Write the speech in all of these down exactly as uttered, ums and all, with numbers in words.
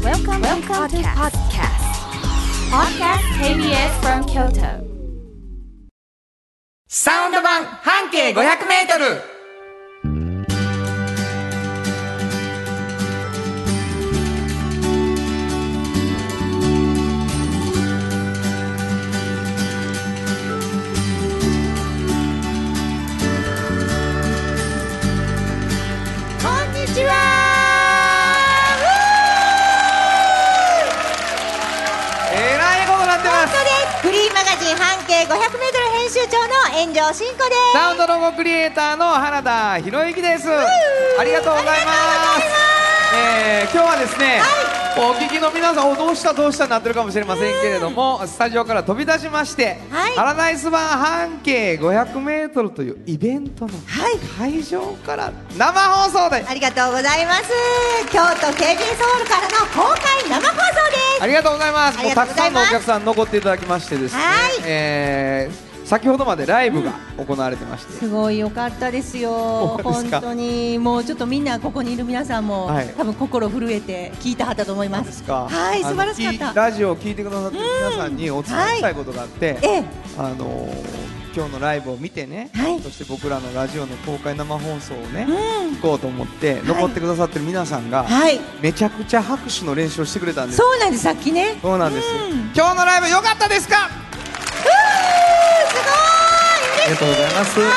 Welcome, Welcome to podcast. Podcast ケービーエス from Kyoto. サウンド版半径ごひゃくメートル。 こんにちは。 えらいことになってます。 フリーマガジン半径ごひゃくメートル編集長の炎上真子です。 サウンドロゴクリエイターの原田博之です。ありがとうございます。えー、今日はですね、はい、お聞きの皆さん、おどうしたどうしたになってるかもしれませんけれども、スタジオから飛び出しまして、はい、パラダイス版半径ごひゃくメートルというイベントの会場から生放送で、 ありがとうございます。京都 ケービーエス ホールからの公開生放送です。 ありがとうございます。もうたくさんのお客さん残っていただきましてですね、はい、えー先ほどまでライブが行われてまして、 うん、すごい良かったですよ。本当にもうちょっとみんなここにいる皆さんも、はい、多分心震えて聞いたはったと思います。はい、素晴らしかった。 ラジオを聞いてくださってる皆さんにお伝えしたいことがあって、はい、あのー、今日のライブを見てね、はい、そして僕らのラジオの公開生放送をね、うん、聞こうと思って残ってくださってる皆さんが、はい、めちゃくちゃ拍手の練習をしてくれたんです。 そうなんです。さっきね。 そうなんです、うん、今日のライブ良かったですか？ すごいありがとうございます。はい、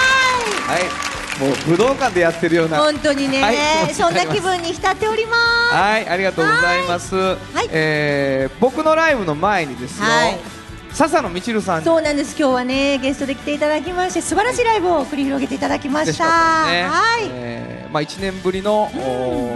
もう武道館でやってるような、 本当にね、はい、そんな気分に浸っております。 はい、ありがとうございます。はい、えー、僕のライブの前にですよ、はい、笹野みちるさん、そうなんです。 今日はねゲストで来ていただきまして、素晴らしいライブを繰り広げていただきました。 ね、はい、えーまあ、いちねんぶりの、うん、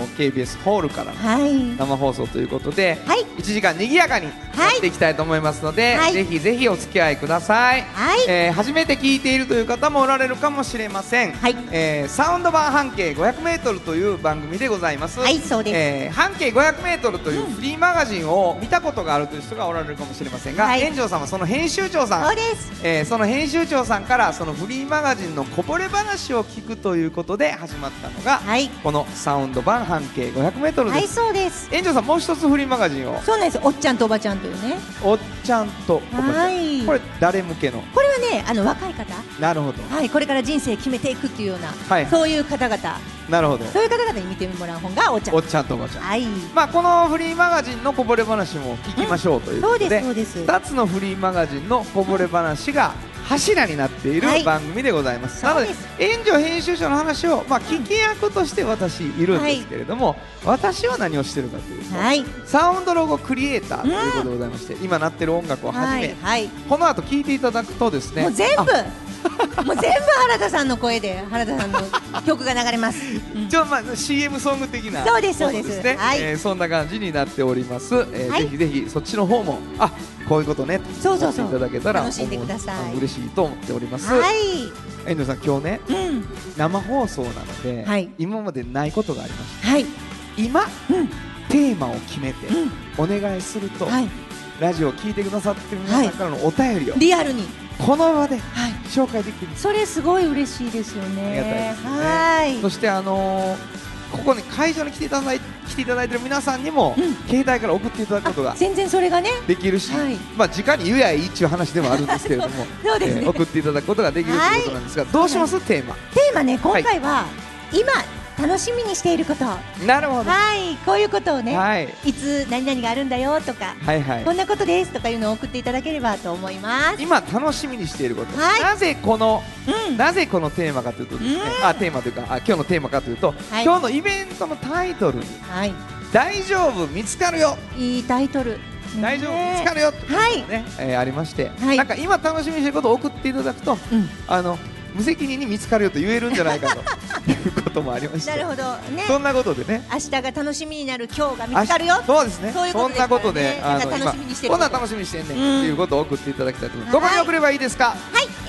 ケービーエス ホールからの生放送ということで、はい、いちじかんにぎやかにやっていきたいと思いますので、はい、ぜひぜひお付き合いください。はい、えー、初めて聞いているという方もおられるかもしれません。はい、えー、サウンド版半径ごひゃくメートルという番組でございます。はい、そうです。えー、半径ごひゃくメートルというフリーマガジンを見たことがあるという人がおられるかもしれませんが、はい、炎上さんはその編集長さん、そうです。えー、その編集長さんからそのフリーマガジンのこぼれ話を聞くということで始まったのが、はい、このサウンド版半径ごひゃくメートルです。はい、そうです。炎上さん、もう一つフリーマガジンを。そうなんです。おっちゃんとおばちゃんというね。おっちゃんとおばちゃん、はい、これ誰向けの？これはね、あの若い方、なるほど、はい、これから人生決めていくっていうような、はい、そういう方々、なるほど、そういう方々に見てもらう本がおっちゃん、おっちゃんとおばちゃん、はい、まあ、このフリーマガジンのこぼれ話も聞きましょうということで、うん、そうですそうです。ふたつのフリーマガジンのこぼれ話が柱になっている番組でございます。はい、なので炎上編集長の話を、まあ、聞き役として私いるんですけれども、はい、私は何をしてるかというと、はい、サウンドロゴクリエイターということでございまして、うん、今鳴ってる音楽をはじめ、はいはい、この後聴いていただくとですね、もう全部もう全部原田さんの声で原田さんの曲が流れます。ちょ、まあ、シーエム ソング的な、そうですそうですね、はい、えー、そんな感じになっております。えーはい、ぜひぜひそっちの方も、あ、こういうことねとそうそうそう、いただけたら楽しんでください。嬉しいと思っております。はい、遠藤さん、今日ね、うん、生放送なので、はい、今までないことがありました。はい、今、うん、テーマを決めて、うん、お願いすると、はい、ラジオを聞いてくださっている皆さんからのお便りを、はい、リアルにこの場で紹介できる、はい、それすごい嬉しいですよね。ありがたいですね。はい、そしてあのー、ここに会場に来ていただい来ていただいている皆さんにも、うん、携帯から送っていただくことが全然それがねできるし、はい、まあ直に言えばいいっていう話でもあるんですけれどもそうですね、えー、送っていただくことができるということなんですが、はい、どうします、テーマテーマね、今回は、はい、今楽しみにしていること、なるほど、はい、こういうことをね、はい、いつ何々があるんだよとか、はいはい、こんなことですとかいうのを送っていただければと思います。今楽しみにしていること、はい、なぜこの、うん、なぜこのテーマかというとですね、うん、あ、テーマというか、あ、今日のテーマかというと、はい、今日のイベントのタイトルに、はい、大丈夫見つかるよ、いいタイトル、大丈夫見つかるよっていうのがね、はい、えー、ありまして、はい、なんか今楽しみにしていることを送っていただくと、うん、あの無責任に見つかるよと言えるんじゃないかということもありましてなるほど、ね、そんなことでね、明日が楽しみになる今日が見つかるよ、そうですね、そういうことですからね、そんなことで、あの楽しみにしてる、こんな楽しみにしてんねんということを送っていただきたいと思います。どこに送ればいいですか？はい、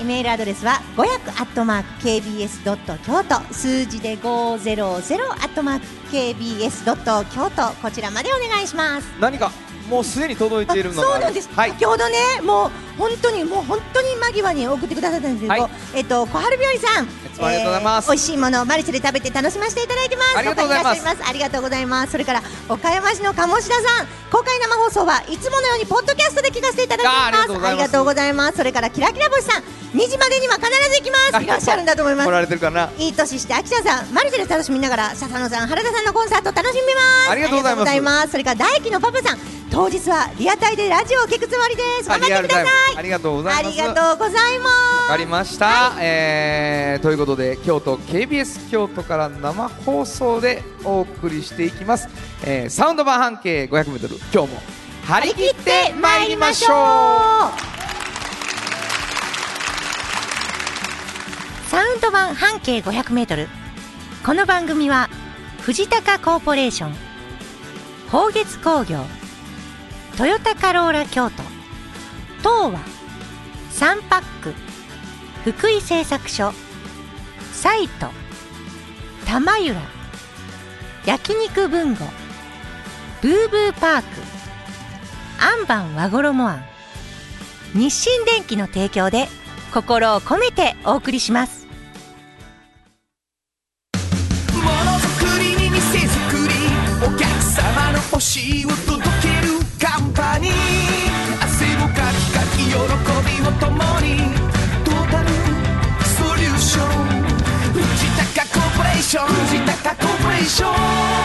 メールアドレスはごひゃくアットマーク ケービーエスドット京都、数字でごひゃくアットマーク ケービーエスドット京都、こちらまでお願いします。何かもうすでに届いているのがそうなんです、はい、先ほどねもう本当にもう本当に間際に送ってくださったんですけど、はい、えっと小春日和さん、 ありがとうございます、 えー、美味しいものをマルシェで食べて楽しませていただいてます。 ありがとうございます。 ありがとうございます。それから岡山市の鴨志田さん、公開生放送はいつものようにポッドキャストで聞かせていただいています。ありがとうございます。それからキラキラ星さん、にじまでには必ず行きます。いらっしゃるんだと思います。 来られてるかな。 いい年して秋田さん、マルシェで楽しみながら笹野さん、原田さんのコンサート楽しみます。 ありがとうございます。 それから大輝のパパさん、当日はリアタイでラジオを聞くつもりです。頑張ってください。 ありがとうございます。 ありがとうございます。 わかりました、はい、えー、ということで京都 ケービーエス 京都から生放送でお送りしていきます、えー、サウンド版半径 ごひゃくメートル、今日も張り切ってまいりましょう。 サウンド版半径 ごひゃくメートル、この番組は藤高コーポレーション、宝月工業、トヨタカローラ京都、東和、サンパック、福井製作所、サイト、玉浦、焼肉文吾、ブーブーパーク、アンバン和衣庵、日清電機の提供で心を込めてお送りします。 ものづくりに店づくり、お客様の欲しいを届けるカンパニー、汗をかきかき喜びを共に、トータルソリューション、藤高コーポレーション、藤高コーポレーション。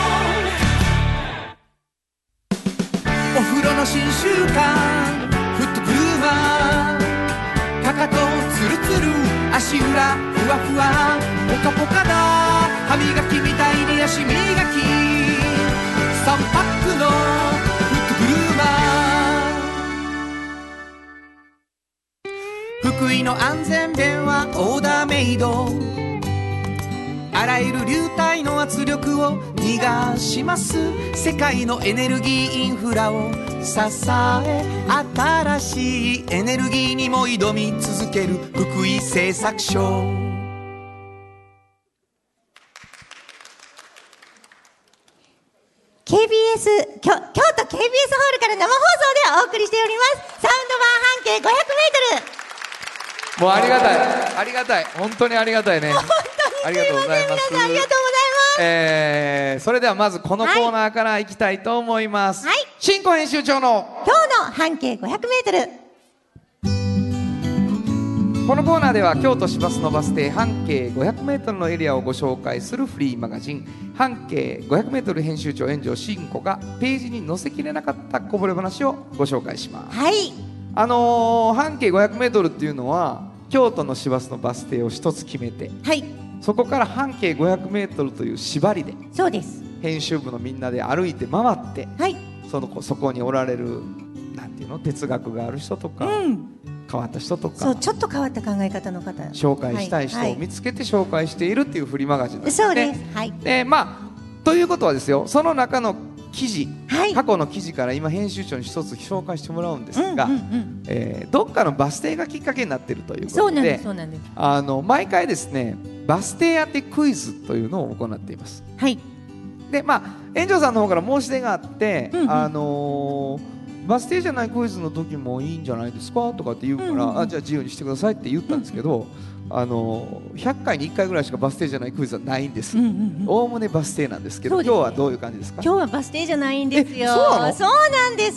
お風呂の新習慣フットグルーマー、かかとツルツル足裏ふわふわポカポカだ、歯磨きみたいに足磨き、さんパックのフットグルーマー。福井の安全弁はオーダーメイド、あらゆる流体の圧力を逃がします。世界のエネルギーインフラを支え、新しいエネルギーにも挑み続ける福井製作所。 ケービーエス 京, 京都 ケービーエス ホールから生放送でお送りしておりますサウンド版半径 ごひゃくメートル。 もうありがたい、ありがたい、本当にありがたいね。 本当にすいません、皆さんありがとうございます。 えー、それではまずこのコーナーからいきたいと思います。はい、新庫編集長の今日の半径 ごひゃくメートル。 このコーナーでは京都市バスのバス停半径 ごひゃくメートルのエリアをご紹介するフリーマガジン半径 ごひゃくメートル編集長炎上新庫がページに載せきれなかったこぼれ話をご紹介します。 はい、 あのー、半径 ごひゃくメートルっていうのは京都の市バスのバス停を一つ決めて、はい、そこから半径 ごひゃくメートルという縛りで、 そうです、 編集部のみんなで歩いて回って、はい、そのそこにおられるなんていうの、哲学がある人とか、うん、変わった人とか、 そうちょっと変わった考え方の方紹介したい人を見つけて紹介しているっていうフリーマガジンなんですね。 そうです、はい、 でまあということはですよ、その中の記事、はい、過去の記事から今編集長に一つ紹介してもらうんですが、うんうんうん、えー、どっかのバス停がきっかけになっているということで、 そうなんです、 あの毎回ですねバス停当てクイズというのを行っています。はい、でまあ園長さんの方から申し出があって、うんうん、あのー、バス停じゃないクイズの時もいいんじゃないですかとかって言うから、うんうん、あじゃあ自由にしてくださいって言ったんですけど、うんうん、あのひゃっかいにいっかいぐらいしかバス停じゃないクイズはないんです。おおむねバス停なんですけど、今日はどういう感じですか？ 今日はバス停じゃないんですよ。そうなの？そうなんです。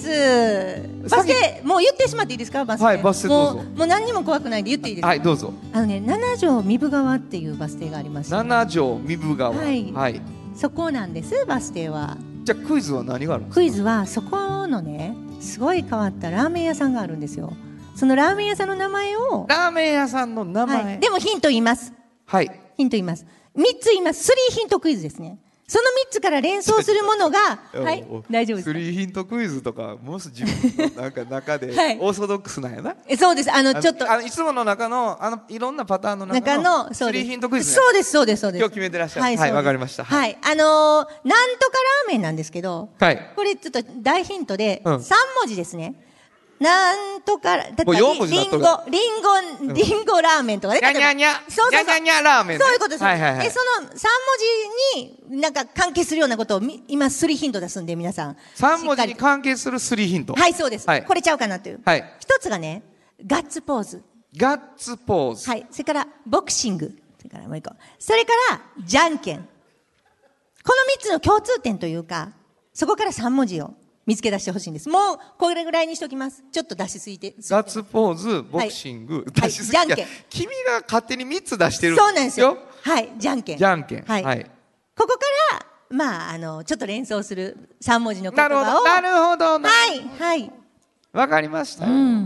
バス停もう言ってしまっていいですか？バス停。 はい、バス停どうぞ。 もう、もう何にも怖くないんで言っていいですか？ はい、どうぞ。 あのね、七条三部川っていうバス停があります。 七条三部川。はい。はい。 そこなんです、バス停は。 じゃあクイズは何があるんですか？ クイズはそこのね、すごい変わったラーメン屋さんがあるんですよ。そのラーメン屋さんの名前を、 ラーメン屋さんの名前、はい、 でもヒント言います。はい、ヒント言います。みっつ言います。スリーヒントクイズですね。そのみっつから連想するものがはい、大丈夫ですか？ スリーヒントクイズとかもし自分のなんか中でオーソドックスなんやな。 えそうです。あのちょっとあのいつもの中のあのいろんなパターンの中のスリーヒントクイズ、ね、 そうですそうですそうです。 今日決めてらっしゃる。はい、わ、はい、かりました。 はい、あのー、なんとかラーメンなんですけど、はい、これちょっと大ヒントで、うん、さんもじですね。 なんとか、だってもうよん文字リンゴ、リンゴ、リンゴラーメンとかね。 にゃにゃにゃ。 そうそうそう。 にゃにゃにゃラーメンね。 そういうことです。 はいはいはい。 で、そのさん文字になんか関係するようなことを今スリーヒント出すんで皆さん。 さん文字に関係するスリーヒント。 はい、そうです。 はい、 これちゃうかなという。 はい。 一つがね、ガッツポーズ。 ガッツポーズ。 はい。それからボクシング。それからもう一個。それからじゃんけん。このみっつの共通点というか、そこからさん文字を見つけ出してほしいんです。もう、これぐらいにしときます。ちょっと出しすぎて。 ガッツポーズ、ボクシング、 はい、 出しすぎて、はい、じゃんけん。君が勝手にみっつ出してるんですよ。 そうなんですよ。はい、じゃんけん。 じゃんけん。 はい。はい、ここから、まあ、あの、ちょっと連想するさん文字の言葉を。 なるほど、なるほど。 はい、はい。 わかりました。 うん。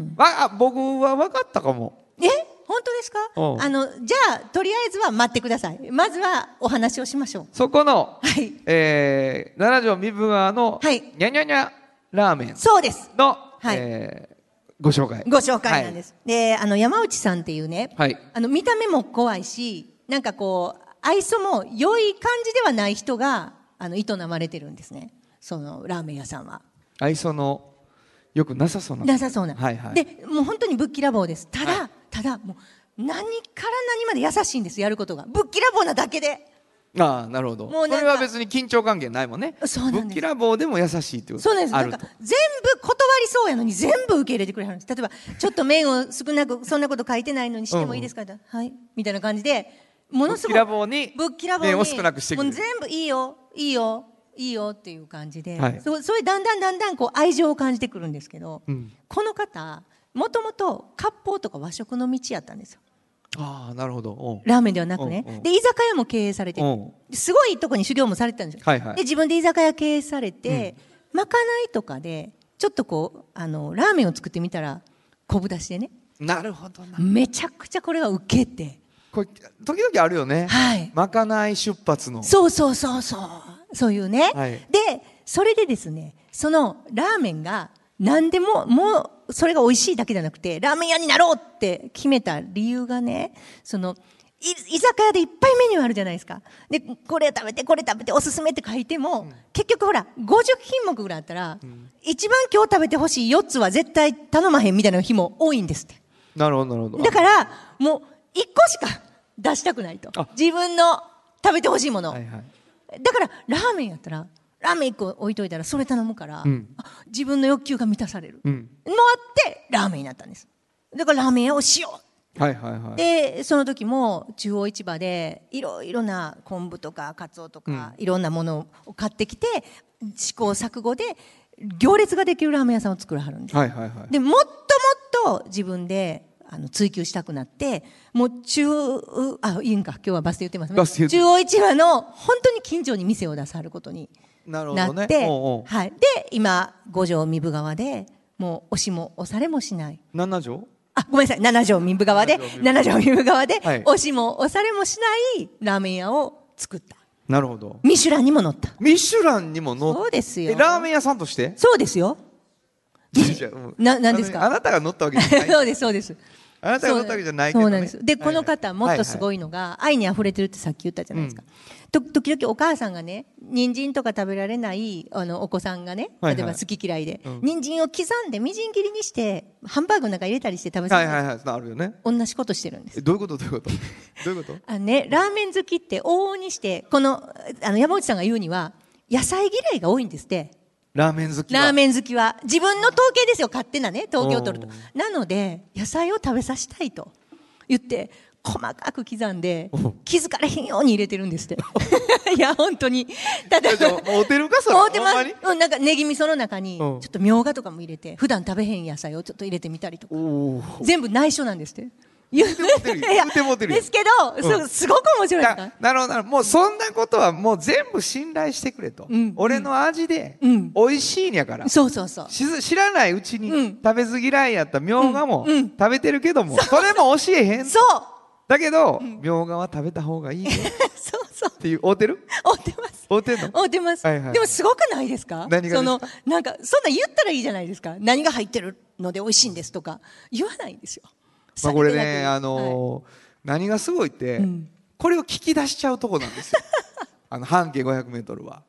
わ、僕はわかったかも。 え本当ですか？あの、じゃあ、とりあえずは待ってください。まずはお話をしましょう。 そこの、 はい。 えー、七条三部川の、はい。にゃにゃにゃラーメン。 そうです。 の、はい。えー、ご紹介。 ご紹介なんです。はい、で、あの、山内さんっていうね、はい。あの、見た目も怖いし、なんかこう、愛想も良い感じではない人が、あの、営まれてるんですね。その、ラーメン屋さんは。 愛想の、よくなさそうな。 なさそうな。 はいはい。 で、もう本当にぶっきらぼうです。ただ、はい、ただ、もう、何から何まで優しいんです、やることが。ぶっきらぼうなだけで。 ああ、なるほど。これは別に緊張関係ないもんね。 そうなんです。 ぶっきらぼうでも優しいってこと。 そうなんです。なんか、全部断りそうやのに全部受け入れてくれはるんです。例えば、ちょっと麺を少なく、そんなこと書いてないのにしてもいいですか、うん、はい。みたいな感じで、ものすごい。 ぶっきらぼうに、 ぶっきらぼうに、 麺を少なくしてくれる。 もう全部いいよ、いいよ。いいよっていう感じで、はい、そ, それだんだんだんだんこう愛情を感じてくるんですけど、うん、この方もともと割烹とか和食の道やったんですよ。 ああ、なるほど。 ラーメンではなくね。で、居酒屋も経営されて、すごいとこに修行もされてたんですよ。はいはい、で、自分で居酒屋経営されて、うん、まかないとかでちょっとこうあのラーメンを作ってみたら昆布出しでね。 なるほどな。 めちゃくちゃこれがウケて。 これ時々あるよね。はい。まかない出発の。 そうそうそうそう。そういうね、はい、でそれでですね、そのラーメンが何でももうそれが美味しいだけじゃなくてラーメン屋になろうって決めた理由がね、その居酒屋でいっぱいメニューあるじゃないですか。でこれ食べてこれ食べておすすめって書いても、うん、結局ほらごじゅうひんもくぐらいあったら、うん、一番今日食べてほしいよっつは絶対頼まへんみたいな日も多いんですって。 なるほどなるほど。 だからもういっこしか出したくないと、自分の食べてほしいもの、はいはい、だからラーメンやったらラーメンいっこ置いといたらそれ頼むから、うん、自分の欲求が満たされる、うん、のあってラーメンになったんです。だからラーメン屋をしよう、はいはいはい、でその時も中央市場でいろいろな昆布とかカツオとか、うん、いろんなものを買ってきて試行錯誤で行列ができるラーメン屋さんを作らはるんです、はいはいはい、でもっともっと自分であの追求したくなってもう中あいいんか今日はバスで言ってますね。中央市場の本当に近所に店を出さはることになって、ね、おうおう、はい、で今五条三部川でもう押しも押されもしない七条あごめんなさい七条三部川で七条三部川で、はい、押しも押されもしないラーメン屋を作った。 なるほど。 ミシュランにも載った。 ミシュランにも載った。 そうですよ。 ラーメン屋さんとしてそうですよ。な何ですか。 あなたが乗ったわけじゃない。 そうですそうです。 あなたが乗ったわけじゃないけどね。 そうなんです。で、この方もっとすごいのが愛に溢れてるってさっき言ったじゃないですか。と時々お母さんがね人参とか食べられないあのお子さんがね例えば好き嫌いで、人参を刻んでみじん切りにしてハンバーグの中入れたりして食べさせる。はいはいはい。あるよね。同じことしてるんです。 どういうことどういうことどういうことあのねラーメン好きって往々にしてこのあの山内さんが言うには野菜嫌いが多いんですって。 ラーメン好きはラーメン好きは自分の統計ですよ勝手なね統計を取ると。なので野菜を食べさせたいと言って細かく刻んで気づかれへんように入れてるんですっていや本当にだっておてるかそれおてます。うん、なんかネギ味噌の中にちょっとみょうがとかも入れて普段食べへん野菜をちょっと入れてみたりとか全部内緒なんですって言うてもてるよ。言うてもてるよ。 ですけど、うん、すごく面白いですか。 なるほどなるほど。もうそんなことはもう全部信頼してくれと、うん、俺の味で美味しいんやから、うん、 そうそうそう知らないうちに、うん、食べず嫌いやったみょうがも、うん、食べてるけども、それも教えへん。 そうだけどみょうがは食べた方がいいよそうそうっていう合うてる合うてます合うてんの合うてます、はいはい、でもすごくないですか。 何がですか。そのなんかそんな言ったらいいじゃないですか。何が入ってるので美味しいんですとか言わないんですよ。 まあこれね、あのーはい、何がすごいって、うん、これを聞き出しちゃうとこなんですよあの半径ごひゃくメートルは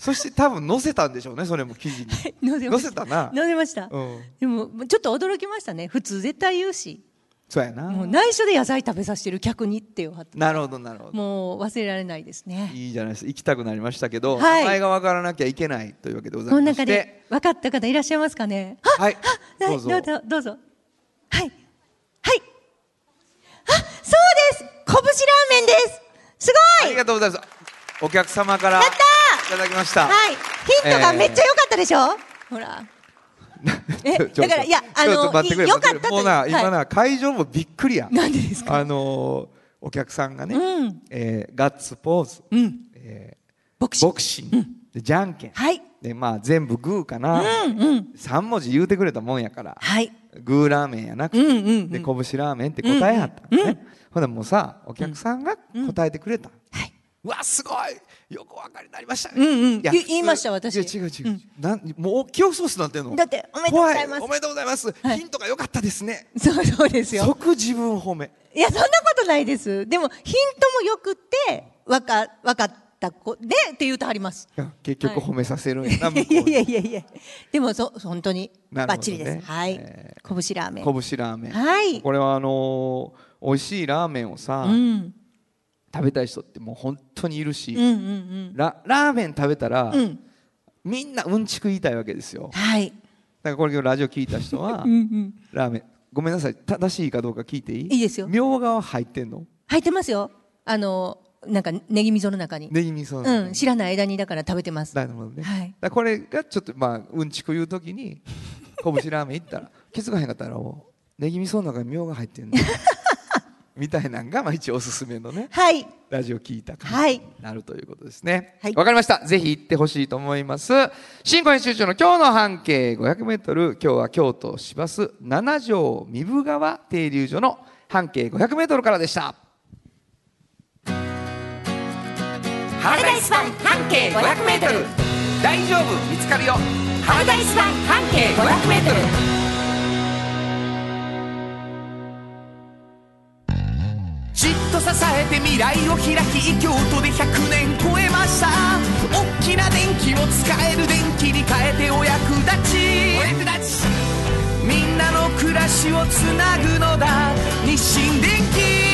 そして多分載せたんでしょうね、それも記事に。 載せました。 載せたな。 載せました。 うん、 でもちょっと驚きましたね。普通絶対言うし。 そうやな。 もう内緒で野菜食べさせてる客にっていうなるほどなるほど。 もう忘れられないですね。 いいじゃないですか。行きたくなりましたけど、 はい、 名前が分からなきゃいけないというわけでございまして。 この中で分かった方いらっしゃいますかね。 はい。 どうぞどうぞどうぞ。はいはい。あ、そうです。こぶしラーメンです。すごい。 ありがとうございます。お客様からいただきました。 はい。ヒントがめっちゃ良かったでしょ。えー、ほら。え、だからいやあの良かったもうな今な会場もびっくりや。 なんでですか。 あのお客さんがね、 うん、 えー、ガッツポーズ、うんえー、 ボクシング、 ボクシング、うん、でじゃんけん、 はい、 でまあ全部グーかな、うんうん、さん文字言うてくれたもんやから、はい、グーラーメンやなくて、うんうんうん、でこぶしラーメンって答えはったんですね、うんうん、ほんでもうさお客さんが答えてくれた、うんうん、はい、うわすごいよくお分かりになりましたね、うんうん、いや言いました私。 いや違う違う、うん、なんもう記憶喪失なんていうのだっておめでとうございます。 おめでとうございます、はい、ヒントが良かったですね。 そうそうですよ。 即自分褒め。 いやそんなことないです。でもヒントもよくって分か分かった子でって言うとあります。 いや結局褒めさせるんやな、 はい、いやいやいやいやでもそ本当にバッチリです、ね、はい、えー、こぶしラーメンこぶしラーメン、 はい、 これはあのー、美味しいラーメンをさ、うん、食べたい人ってもう本当にいるし、うんうんうん、ラ, ラーメン食べたら、うん、みんなうんちく言いたいわけですよ。はい。だからこれラジオ聞いた人はうん、うん、ラーメンごめんなさい正しいかどうか聞いていい？いいですよ。 みょうがは入ってんの？ 入ってますよ。あのなんかネギ味噌の中に。 ネギ味噌の中に。 うん、知らない間にだから食べてます。 なるほどね。はい。だこれがちょっとまあうんちく言うときにこぶしラーメン行ったら気づかへんかったらネギ味噌の中にみょうが入ってんの。みたいなのがまあ一応おすすめのね、はい、ラジオ聞いた感じになるということですね。はい、わかりました。ぜひ行ってほしいと思います。新庫編集長の今日の半径ごひゃくメートル、今日は京都市バス七条壬生川停留所の半径ごひゃくメートルからでした。 ハラダイス版半径ごひゃくメートル、 大丈夫見つかるよ。 ハラダイス版半径ごひゃくメートル。 じっと支えて未来を開き、京都でひゃくねん超えました。大きな電気を使える電気に変えてお役立ち、お役立ちみんなの暮らしをつなぐのだ日清電気。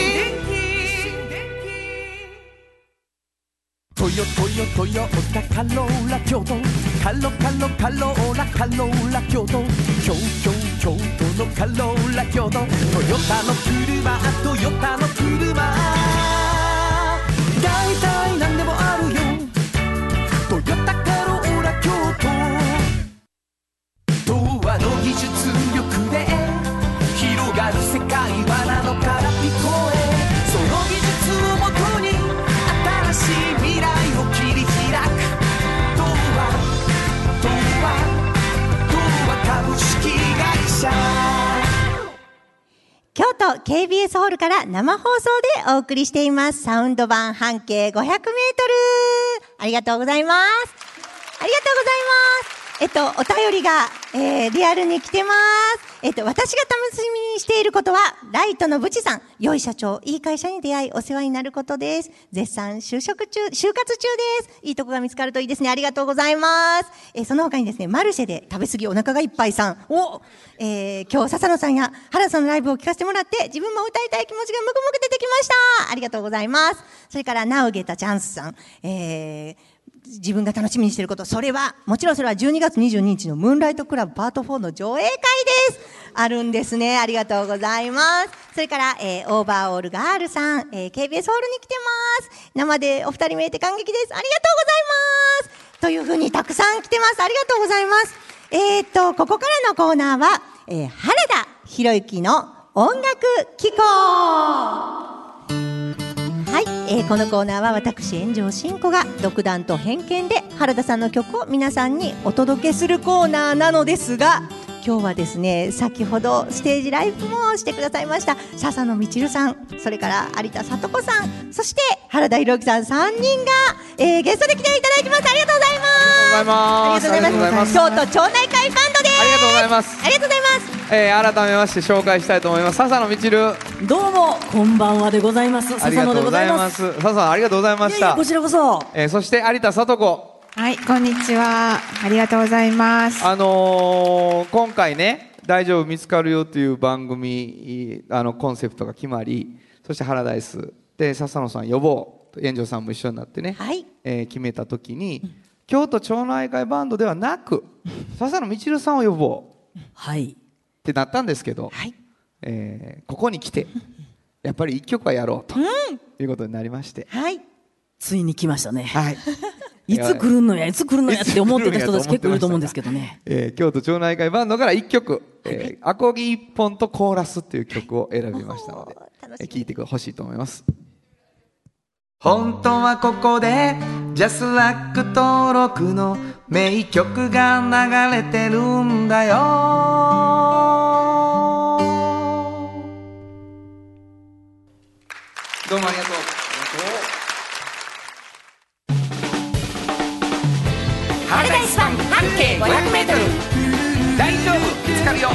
トヨトヨトヨタカローラ京都、カロカロカローラカローラ京都、京京京都のカローラ京都、トヨタの車トヨタの車、だいたいなんでもあるよ、トヨタカローラ京都。童話の技術力で広がる世界はなのから聞こえ、その技術をもとに新しい未来を切り開く。童話童話童話株式会社。 京都 ケービーエス ホールから生放送でお送りしていますサウンド版半径ごひゃくメートル。ありがとうございます。ありがとうございます。えっと、お便りが、えー、リアルに来てます。えっと、私が楽しみにしていることは、ライトのブチさん、良い社長、いい会社に出会い、お世話になることです。絶賛就職中、就活中です。いいとこが見つかるといいですね。ありがとうございます。えー、その他にですね、マルシェで食べ過ぎお腹がいっぱいさん、お、えー、今日、笹野さんや原さんのライブを聞かせてもらって、自分も歌いたい気持ちがムクムク出てきました。ありがとうございます。それから、ナウゲタチャンスさん、えー、自分が楽しみにしていること、それはもちろんそれはじゅうにがつにじゅうににちのムーンライトクラブパートフォーの上映会です。あるんですね。ありがとうございます。それから、えー、オーバーオールガールさん、えー、ケービーエス ホールに来てます。生でお二人見えて感激です。ありがとうございますというふうにたくさん来てます。ありがとうございます。えー、っとここからのコーナーは、えー、原田博之の音楽機構。はい、えー、このコーナーは私炎上真子が独断と偏見で原田さんの曲を皆さんにお届けするコーナーなのですが、今日はですね、先ほどステージライブもしてくださいました笹野みちるさん、それから有田聡子さん、そして原田博之さんさんにんが、えー、ゲストで来ていただきます。ありがとうございます。 ありがとうございます。 京都町内会バンドです。 ありがとうございます。 ありがとうございます。 えー、改めまして紹介したいと思います。笹野みちる、 どうもこんばんはでございます。笹野でございます。 笹野ありがとうございました。 いやいやこちらこそ。 えー、そして有田聡子、 はい、こんにちは。ありがとうございます。 あのー、今回ね、大丈夫見つかるよという番組、あのコンセプトが決まり、そしてハラダイスで笹野さん呼ぼうと、炎上さんも一緒になってね、はい、えー、決めた時に、うん、京都町内会バンドではなく笹野みちるさんを呼ぼう、はい、ってなったんですけど、はい、えー、ここに来てやっぱり一曲はやろうと、うん、いうことになりまして、はい、 ついに来ましたね。はいいつ来るのやいつ来るのやって思ってた人たち結構いると思うんですけどね、 えー、京都町内会バンドからいっきょく、えー、アコギいっぽんとコーラスっていう曲を選びましたので、えー、聴いてほしいと思います。 本当はここでジャスラック登録の名曲が流れてるんだよ。 どうもありがとう。 ハラダイス版半径ごひゃくメートル、 大丈夫見つかるよ。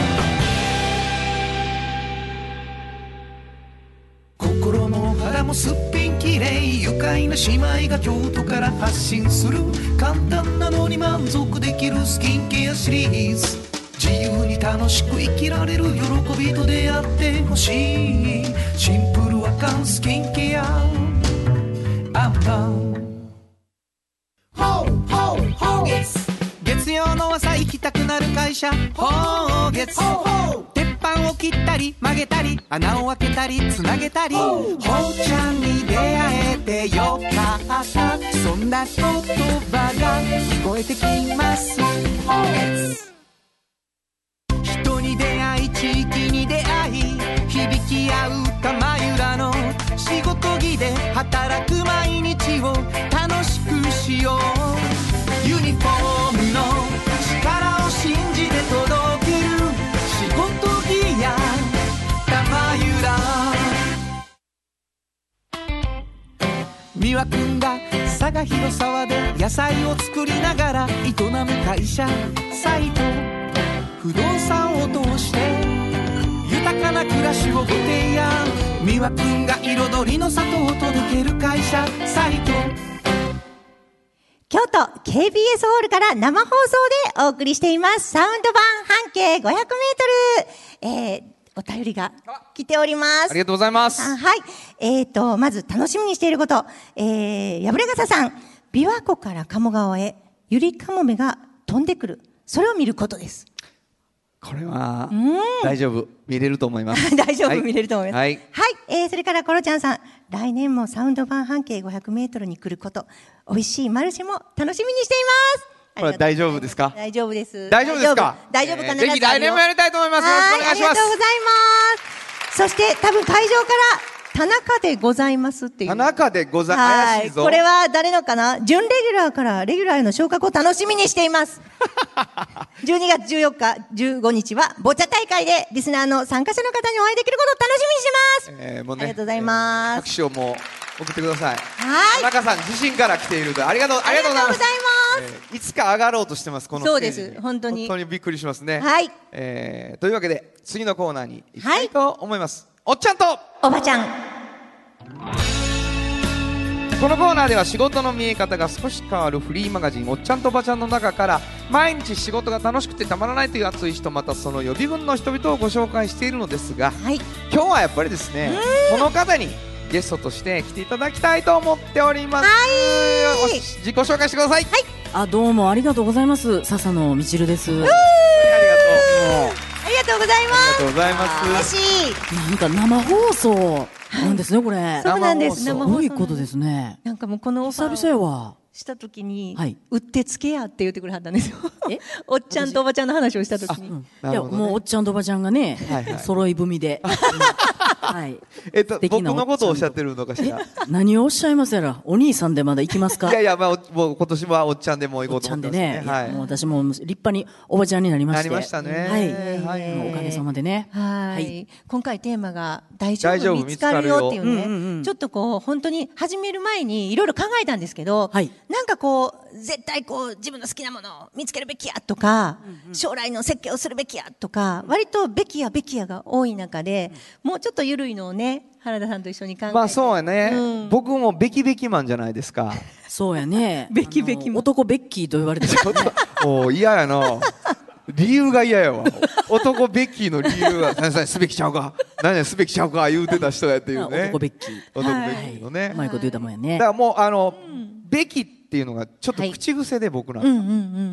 心も肌もすっぴんきれい、愉快な姉妹が京都から発信する簡単なのに満足できるスキンケアシリーズ。自由に楽しく生きられる喜びと出会ってほしい。シンプルアカンスキンケアアンパン。月曜の朝行きたくなる会社、ほう月。鉄板を切ったり曲げたり穴を開けたりつなげたり、ほうちゃんに出会えてよかった、そんな言葉が聞こえてきます。ほう月。人に出会い地域に出会い響き合う玉浦の仕事着で働く毎日を楽しくしよう。ユニフォームの力を信じて届ける仕事着や玉浦。美和くんが佐賀広沢で野菜を作りながら営む会社サイト、不動産を通して豊かな暮らしをご提案。美和くんが彩りの里を届ける会社サイト。 京都 ケービーエス ホールから生放送でお送りしていますサウンド版半径ごひゃくメートル、えー、お便りが来ております。 ありがとうございます。 はい、えーとまず楽しみにしていること、えー、破れ傘さん、琵琶湖から鴨川へゆりかもめが飛んでくる、それを見ることです。 これは大丈夫見れると思います大丈夫、はい、見れると思います。はい、はい、えー、それからコロちゃんさん、来年もサウンド版半径ごひゃくメートルに来ること、美味しいマルシェも楽しみにしています。 これ大丈夫ですか？ 大丈夫です。 大丈夫ですか？ 大丈夫かな、 えー、ぜひ来年もやりたいと思います。よろしくお願いします。 ありがとうございます。そして多分会場から田中でございますっていう。 田中でございます。怪しいぞ。 これは誰のかな？準レギュラーからレギュラーへの昇格を楽しみにしています。じゅうにがつじゅうよっか、じゅうごにちはボチャ大会でリスナーの参加者の方にお会いできることを楽しみにしてます。えーもうね、ありがとうございます。 拍手をもう送ってください。 はい。 田中さん自身から来ているとありがとうありがとうございます。えー、いつか上がろうとしてますこのステージに。そうです本当に本当にびっくりしますね。はい。えー、というわけで次のコーナーに行きたいと思います。はい、おっちゃんとおばちゃん。 このコーナーでは仕事の見え方が少し変わるフリーマガジンおっちゃんとおばちゃんの中から毎日仕事が楽しくてたまらないという熱い人、またその予備軍の人々をご紹介しているのですが、はい、今日はやっぱりですねこの方にゲストとして来ていただきたいと思っております。はい、自己紹介してください。はい、 あどうもありがとうございます。笹野みちるです。ありがとうありがとうございます。 ありがとうございます。 嬉しい。 なんか生放送なんですねこれ。 そうなんです。 生放送。すごいことですね。 なんかもうこのオファー久々やわ。 した時に、はい、うってつけやって言ってくれはったんですよ。おっちゃんとおばちゃんの話をした時に、うん、 いやもうおっちゃんとおばちゃんがね、はいはい、揃い踏みで、 はい、えっと僕のことをおっしゃってるのかしら。 何をおっしゃいますやら、お兄さんでまだ行きますか？ いやいや、まあもう今年はおっちゃんでもう行こうと思ってますね。 はい、もう私も立派におばちゃんになりまして、 なりましたね。 はい、はい、おかげさまでね。 はい、今回テーマが大丈夫見つかるよっていうね、ちょっとこう本当に始める前にいろいろ考えたんですけど、はい、なんかこう絶対こう自分の好きなものを見つけるべきやとか、うんうん、将来の設計をするべきやとか、割とべきやべきやが多い中で、うん、もうちょっと緩いのをね、原田さんと一緒に考えて。 まあそうやね、うん、僕もべきべきマンじゃないですか。 そうやね。 べきべきマン。 男ベッキーと言われてる、ね。 お嫌やな。理由が嫌やわ。男ベッキーの理由は何々すべきちゃうか、何々すべきちゃうか言うてた人やっていうね。 男ベッキー。 男ベッキーのね。 うまいこと言うたもんやね。 だからもうあの、うん、べきっていうのがちょっと口癖で僕なんか、 はいうんうんうん、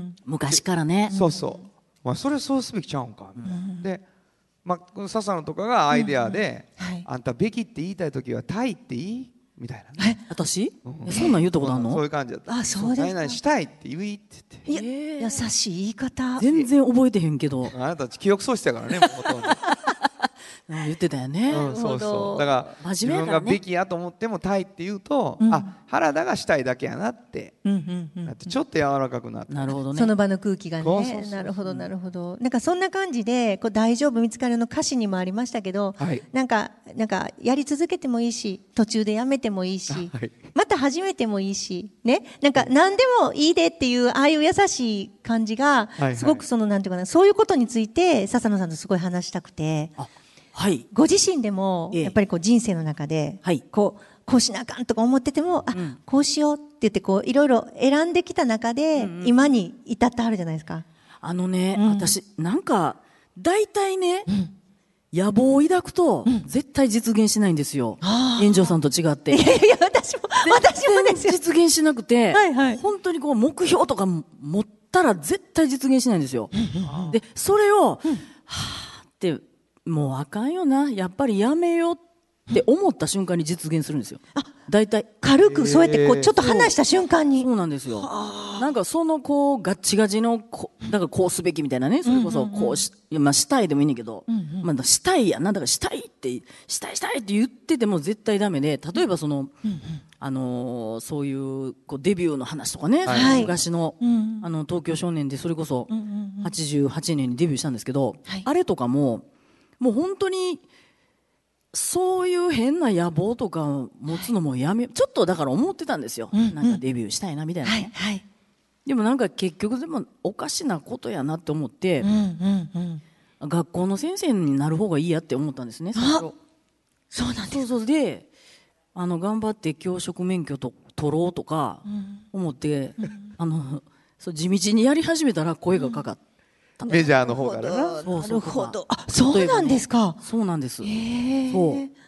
昔からね。 そうそう。まあそれそうすべきちゃうんか。うん、で、まあ笹野とかがアイデアで、うんうんはい、あんたべきって言いたいときはタイっていいみたいなね。 え、私？うん、そんなん言うたことあんの？ そういう感じだった。 あ、そうですか。 何々したいって言いって言って。 いや、優しい言い方。 全然覚えてへんけど。 あなた記憶喪失やからね、もうほとんど。 言ってたよね、 うん、そうそうだから自分がべきやと思ってもタイって言うと、うん、あ原田がしたいだけやなって、うんうんうん、だってちょっと柔らかくなって、 なるほどね、 その場の空気がね。そうそうそうそう、なるほどなるほど。なんかそんな感じでこう大丈夫見つかるの歌詞にもありましたけど、はい、なんかなんかやり続けてもいいし途中でやめてもいいし、はい、また始めてもいいしね、なんか何でもいいでっていうああいう優しい感じがすごくそのなんていうかな、そういうことについて笹野さんとすごい話したくて。あはい、ご自身でもやっぱりこう人生の中でこうこうしなあかんとか思ってても、あ、こうしようって言ってこういろいろ選んできた中で今に至ってはるじゃないですか。 あのね、うん、私なんか大体ね、うん、野望を抱くと絶対実現しないんですよ、うん、炎上さんと違って。 いやいや私も私もですよ。 実現しなくて、はいはい、本当にこう目標とか持ったら絶対実現しないんですよ、うん、でそれを、うん、はぁってもうあかんよな、やっぱりやめようって思った瞬間に実現するんですよ。あ、 だいたい軽くそうやってこうちょっと離した瞬間に。 そうなんですよ。なんかそのこうガッチガチのこだからこうすべきみたいなね、それこそこうし、うんうんうん、まあしたいでもいいねんけど、うんうん、まあしたいやな、だからしたいってしたいしたいって言ってても絶対ダメで、例えばその、うんうん、あのー、そういうこうデビューの話とかね、はい、昔の、うん、あの東京少年でそれこそはちじゅうはちねんにデビューしたんですけど、はい、あれとかももう本当にそういう変な野望とか持つのもやめ、はい、ちょっとだから思ってたんですよ、うんうん、なんかデビューしたいなみたいなね、はいはい、でもなんか結局でもおかしなことやなって思って、うんうんうん、学校の先生になる方がいいやって思ったんですね。 あ、そうなんです。 そうそうであの頑張って教職免許と取ろうとか思って、うん、あのそう地道にやり始めたら声がかかって、うんメジャーの方からな。 なるほど。あ、そうなんですか。 そうなんです。そう。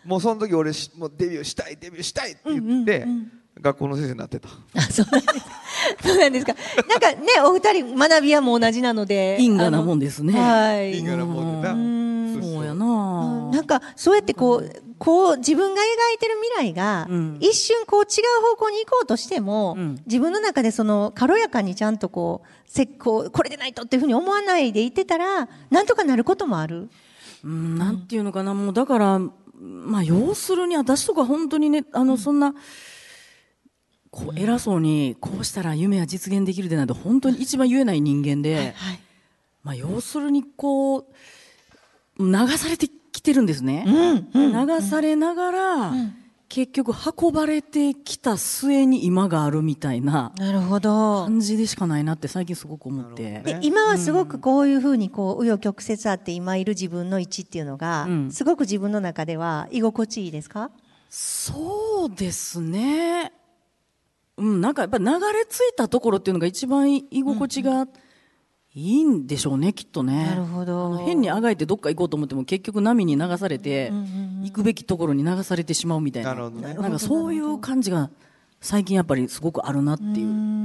もうその時俺もうデビューしたいデビューしたいって言って、うんうんうん、学校の先生になってた。 あ、そうなんです。そうなんですか。なんかね、お二人学びはもう同じなので。 因果なもんですね。 はい。 因果なもんでな。そうやな。 なんかそうやってこう。こう自分が描いてる未来が、うん、一瞬こう違う方向に行こうとしても、うん、自分の中でその軽やかにちゃんとこうせこうこれでないとっていうふうに思わないでいてたらなんとかなることもある。 うん、なんていうのかな、もうだからまあ要するに私とか本当にね、あのそんなこう偉そうにこうしたら夢は実現できるでなんて本当に一番言えない人間で、はいはい、まあ要するにこう流されて来てるんですね、うんうん、流されながら、うん、結局運ばれてきた末に今があるみたいな感じでしかないなって最近すごく思って、 ね、今はすごくこういうふうにこう紆余曲折あって今いる自分の位置っていうのが、うん、すごく自分の中では居心地いいですか？ そうですね、うん、なんかやっぱり流れ着いたところっていうのが一番居心地が、うんうんいいんでしょうねきっとね。 なるほど。 変にあがいてどっか行こうと思っても結局波に流されて、うんうんうん、行くべきところに流されてしまうみたいな。なるほどね。なんかそういう感じが最近やっぱりすごくあるなっていう。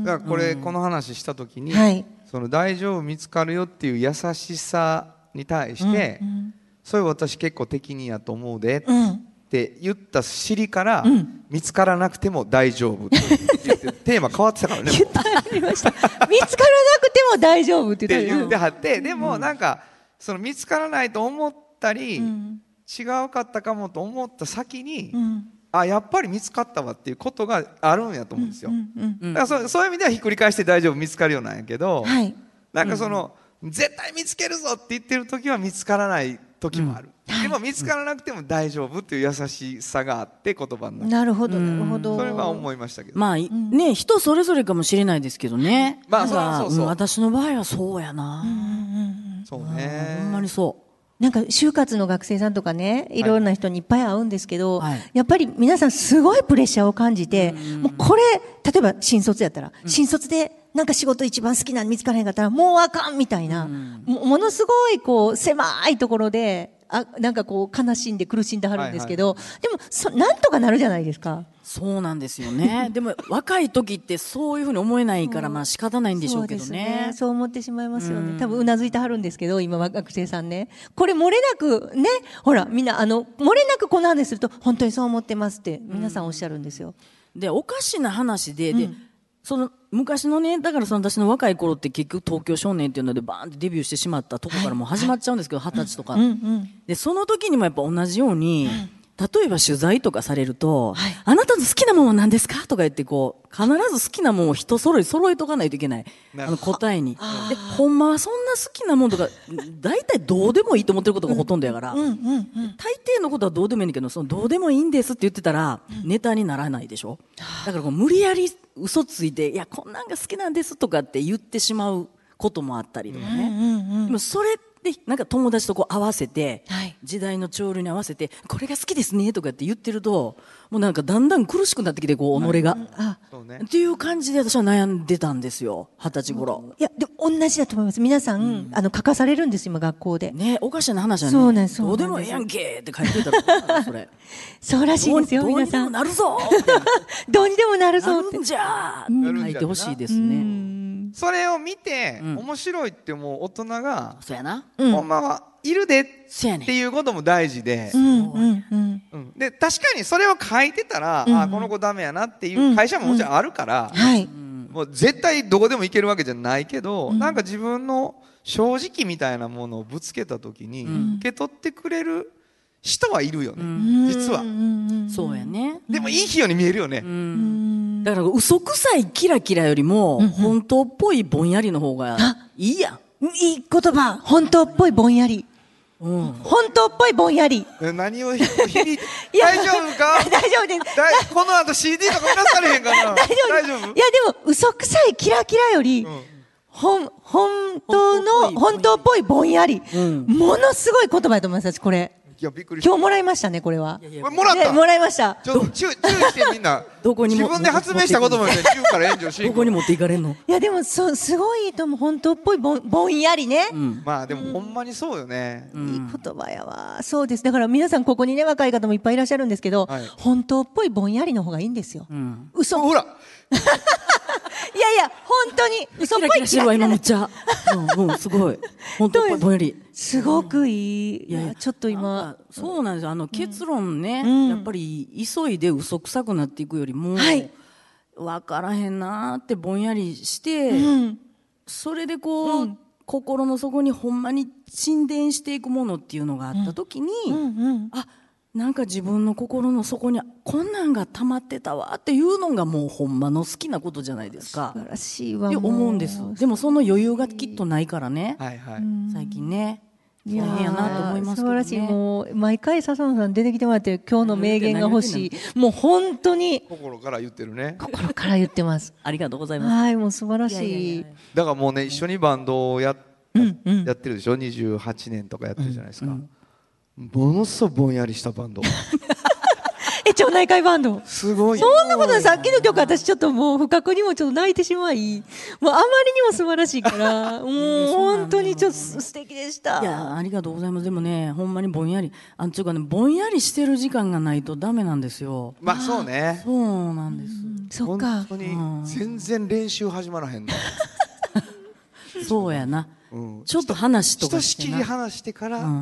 だからこれ、うん、この話した時に、はい、その大丈夫見つかるよっていう優しさに対して、うんうん、それ私結構適任やと思うで、うん、って言った尻から、うん、見つからなくても大丈夫って言ってテーマ変わってたからね。 言ってありました。見つからなくても大丈夫って言って言ってはって、でもなんかその見つからないと思ったり、うん、違うかったかもと思った先に、うん、あやっぱり見つかったわっていうことがあるんやと思うんですよ。だから そ, そういう意味ではひっくり返して大丈夫見つかるようなんやけど、はい、なんかその、うん、絶対見つけるぞって言ってる時は見つからない時もある。うんはいでも見つからなくても大丈夫っていう優しさがあって言葉になる。 なるほどなるほど。 それは思いましたけど。 まあね、人それぞれかもしれないですけどね。 まあそうそうそう。 私の場合はそうやな。 そうね。 ほんまにそう。 なんか就活の学生さんとかね、いろんな人にいっぱい会うんですけど、はい、やっぱり皆さんすごいプレッシャーを感じて、もうこれ、例えば新卒やったら、うん、新卒でなんか仕事一番好きなの見つからへんかったら、もうあかんみたいな、うん、も, ものすごいこう狭いところで、あなんかこう悲しんで苦しんではるんですけど、はいはい、でもそなんとかなるじゃないですか。 そうなんですよね。でも若い時ってそういうふうに思えないから、まあ仕方ないんでしょうけどね。そうですね。 そう思ってしまいますよね。多分うなずいてはるんですけど、今学生さんね。これ漏れなくね、ほらみんなあの漏れなくこの話すると本当にそう思ってますって皆さんおっしゃるんですよ。 でおかしな話で、で、うん、その昔のね、だからその私の若い頃って結局東京少年っていうのでバーンってデビューしてしまったとこからもう始まっちゃうんですけど、二十歳とか、うんうん、でその時にもやっぱ同じように、うん例えば取材とかされると、はい、あなたの好きなものは何ですかとか言ってこう、必ず好きなものを人揃い揃えとかないといけない。あの答えに。で、ほんまはそんな好きなものとか、大体どうでもいいと思ってることがほとんどやから、うんうんうんうん、大抵のことはどうでもいいんだけど、そのどうでもいいんですって言ってたら、ネタにならないでしょ。だからこう無理やり嘘ついて、いや、こんなんが好きなんですとかって言ってしまうこともあったりとかね。うんうんうん、でもそれでなんか友達とこう合わせて、はい、時代の潮流に合わせてこれが好きですねとかって言ってるともうなんかだんだん苦しくなってきてこう己が、うんあっていう感じで私は悩んでたんですよ二十歳頃。 いやでも同じだと思います。皆さん、うん、あの書かされるんです今学校でね。おかしな話はね。 そうなんです。 どうでもええやんけって書いてたらそれそうらしいですよ皆さん。 どうにでもなるぞどうにでもなるぞってなるんじゃーって書いてほしいですね。 それを見て、うん、面白いって思う大人がそうやな、 うん、ほんまはいるでっていうことも大事で、うんうんうん、で確かにそれを書いてたら、うん、あこの子ダメやなっていう会社ももちろんあるから、うんうんはい、もう絶対どこでも行けるわけじゃないけど、うん、なんか自分の正直みたいなものをぶつけた時に、うん、受け取ってくれる人はいるよね、うん、実は、うん、 そうやね。 でもいい日ように見えるよね、うん、 だから嘘くさいキラキラよりも、うん、本当っぽいぼんやりの方がいいやん。 いい言葉。本当っぽいぼんやり、うん、本当っぽいぼんやり。 何を響いて大丈夫か大丈夫です。 この後 シーディー とか見なされへんかな大丈夫。大丈夫。いやでも嘘くさいキラキラより、うん本、本当の、本当っぽいぼんやり、うん。ものすごい言葉やと思います、これ。いや、びっくりした。今日もらいましたね、これは。いやいやこれもらったもらいました。 ちょっと注意してみんな。どこにも自分で発明したこともね、中から援助し。 どこに持っていかれんのいや、でも、そう、すごいと思う。本当っぽいぼん、ぼんやりね。 うん、まあ、でも、ほんまにそうよね、 うん。いい言葉やわ。そうです。だから皆さん、ここにね、若い方もいっぱいいらっしゃるんですけど、はい、本当っぽいぼんやりの方がいいんですよ。うん、嘘。 ほらいやいや、本当に嘘っぽいキラキラしてるわ、今めっちゃ。うん、うん、すごい。本当っぽいぼんやり。 すごくいい。いやいや、ちょっと今。 そうなんですよ。あの、結論ね、うん、やっぱり急いで嘘くさくなっていくよりも、はい、分からへんなーってぼんやりして、うん、それでこう、うん、心の底にほんまに沈殿していくものっていうのがあったときに、うんうんうん、あ、なんか自分の心の底にこんなんが溜まってたわっていうのがもうほんまの好きなことじゃないですか。 素晴らしいわ。 って思うんです。でもその余裕がきっとないからね。はいはい、最近ね。大変やなと思いますけどね。 素晴らしい。もう毎回笹野さん出てきてもらって今日の名言が欲しい。もう本当に心から言ってるね。 心から言ってます。 ありがとうございます。 はい、もう素晴らしい。いやいやいやだからもうね一緒にバンドをや、うんうん、やってるでしょ。にじゅうはちねんとかやってるじゃないですか。うんうんものすごいぼんやりしたバンドえ、町内会バンドすごいそんなことさっきの曲私ちょっともう不覚にもちょっと泣いてしまいもうあまりにも素晴らしいからもう本当にちょっと素敵でした。 いやありがとうございます。でもねほんまにぼんやりあんちゅうかねぼんやりしてる時間がないとダメなんですよ。 まあそうねそうなんです、 うん、そっか本当に全然練習始まらへんのそうやな、うん、ちょっと話とかしてなひとしきり話してから、うん、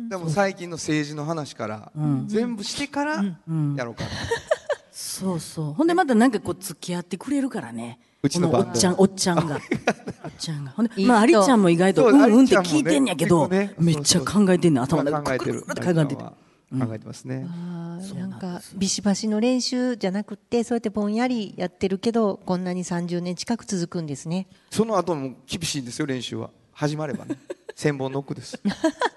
でも最近の政治の話から、うん、全部してからやろうかな、うん、 そうそうほんでまたなんかこう付き合ってくれるからねうちのバンドおっちゃんおっちゃんがおっちゃんがほんでまあありちゃんも意外とうんうんって聞いてんやけど、ね、めっちゃ考えてんねん頭で考えてる考えてる考えてますね、 うん、なんかビシバシの練習じゃなくってそうやってぼんやりやってるけどこんなにさんじゅうねん近く続くんですね。 その後も厳しいんですよ練習は始まればね千本ノックです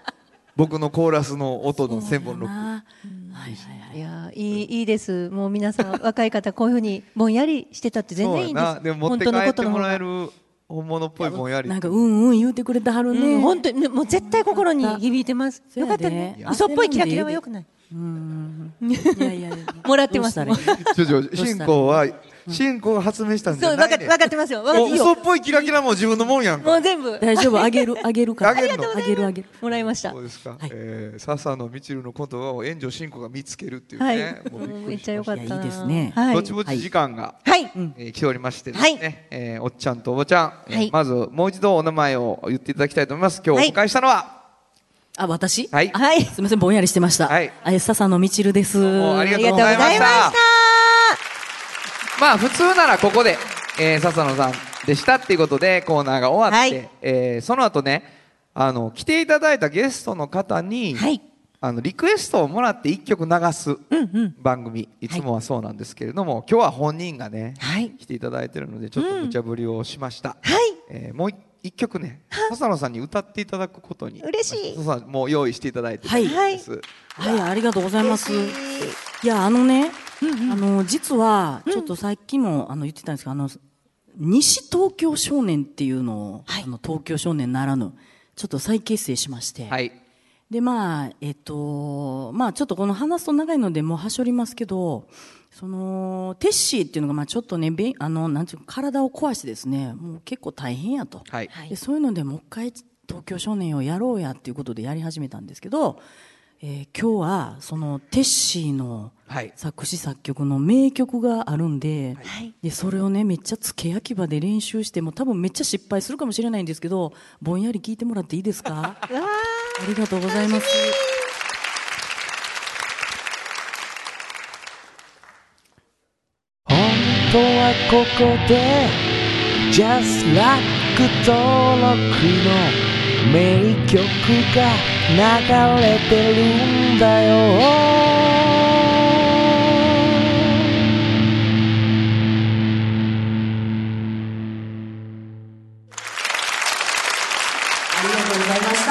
僕のコーラスの音の千本ノック。 はいはいはい、いやいいいいです。もう皆さん若い方こういうふうにぼんやりしてたって全然いいんです。 でも持って帰ってもらえる本物っぽいぼんやり。 なんかうんうん言うてくれてはるね。 本当にもう絶対心に響いてます。よかったね。嘘っぽいキラキラはよくない。うんいやいやもらってます。 進行は進行が発明したんじゃないね。 そう分かってますよ。 嘘っぽいキラキラも自分のもんやんか。 もう全部大丈夫あげるあげるから。 ありがとうございます。 あげるあげるもらいました。 そうですか。笹野みちるの言葉を援助進行が見つけるっていうね。 めっちゃ良かった。 いいですね。 ぼちぼち時間が来ておりましてですね。おっちゃんとおばちゃん、まずもう一度お名前を言っていただきたいと思います。今日お迎えしたのは。 あ、私はい。 はい。すみません、ぼんやりしてました。はい。あ、笹野みちるです。 ありがとうございました。まあ、普通ならここで、えー、笹野さんでしたっていうことでコーナーが終わって、はい、えー、その後ね、あの、来ていただいたゲストの方に、はい、あの、リクエストをもらって一曲流す番組、うんうん、いつもはそうなんですけれども、はい、今日は本人がね、はい、来ていただいてるので、ちょっと無茶ぶりをしました。うん、はい。えー、もう一曲ね、笹野さんに歌っていただくことに嬉しい。 笹野さんもう用意していただいてるんです。 はい、はい、ありがとうございます。いや、あのね、うんうん、あの実はちょっとさっきもあの言ってたんですけど、あの西東京少年っていうのを、はい、あの東京少年ならぬちょっと再結成しまして、はい、でまあえっとまあちょっとこの話すと長いのでもうはしょりますけど、そのテッシーっていうのがまあちょっとねべあのなんていう体を壊してですね、もう結構大変やと、はい、でそういうのでもう一回東京少年をやろうやっていうことでやり始めたんですけど、えー、今日はそのテッシーの作詞作曲の名曲があるんで、はい、でそれをねめっちゃ付け焼き場で練習しても多分めっちゃ失敗するかもしれないんですけど、ぼんやり聞いてもらっていいですか？ありがとうございます。 本当はここで Just Like 登録の名曲が流れてるんだよ。 ありがとうございました。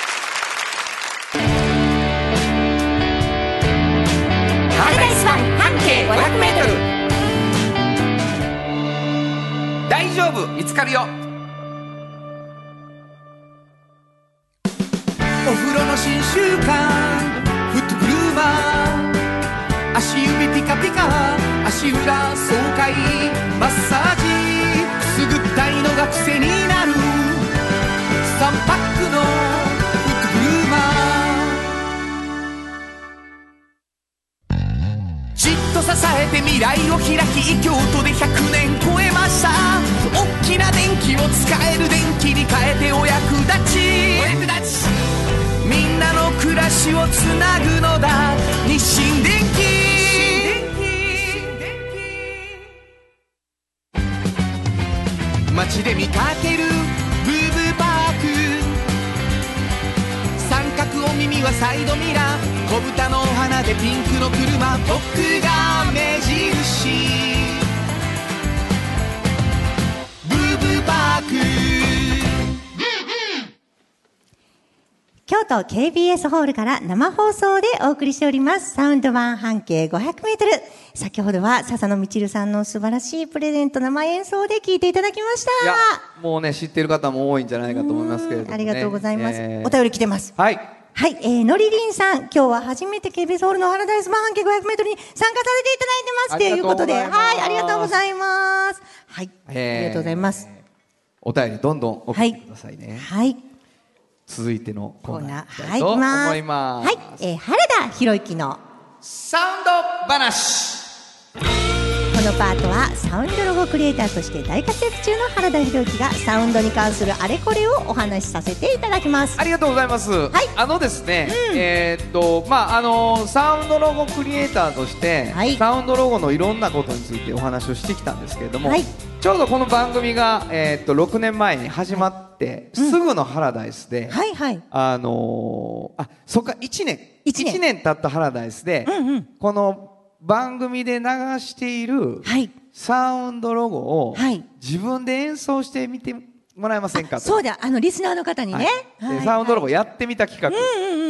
パラダイスワン半径ごひゃくメートル。 大丈夫見つかるよ。 お風呂の新習慣フットグルーマー、足指ピカピカ足裏爽快マッサージくすぐったいのが癖になるさんパックのフットグルーマー、じっと支えて未来を開き京都でひゃくねん超えました。大きな電気を使える電気に変えてお役立ちお役立ち、みんなの暮らしをつなぐのだ日清電気。街で見かけるブーブーパーク、三角お耳はサイドミラー、小豚のお花でピンクの車、僕が目印ブーブーパーク。 京都 ケービーエス ホールから生放送でお送りしておりますサウンド版半径ごひゃくメートル。先ほどは笹野みちるさんの素晴らしいプレゼント生演奏で聴いていただきました。 いやもうね知っている方も多いんじゃないかと思いますけれども、ね、 ありがとうございます、 えー、 お便り来てます。はいはい、えー、のりりんさん、今日は初めて ケービーエス ホールのパラダイス版半径ごひゃくメートルに参加させていただいてますということで、はい、ありがとうございます。はい、えー、ありがとうございます。 お便りどんどん送ってくださいね。はい、はい続いてのコーナーいきたいと思います。 はい、えー、原田博之のサウンド話。 このパートはサウンドロゴクリエイターとして大活躍中の原田博之がサウンドに関するあれこれをお話しさせていただきます。 ありがとうございます。はい、あのですね、うん、えー、っとまああのサウンドロゴクリエイターとして、はい、サウンドロゴのいろんなことについてお話をしてきたんですけれども、はい、ちょうどこの番組が、えー、っとろくねんまえに始まって、はい、すぐのハラダイスで、はいはい、あのー、あそっかいちねんいちねん経ったハラダイスで、うんうん、この番組で流しているサウンドロゴを自分で演奏してみてもらえませんかと。 そうだ、あのリスナーの方にね、 はいはい、サウンドロゴやってみた企画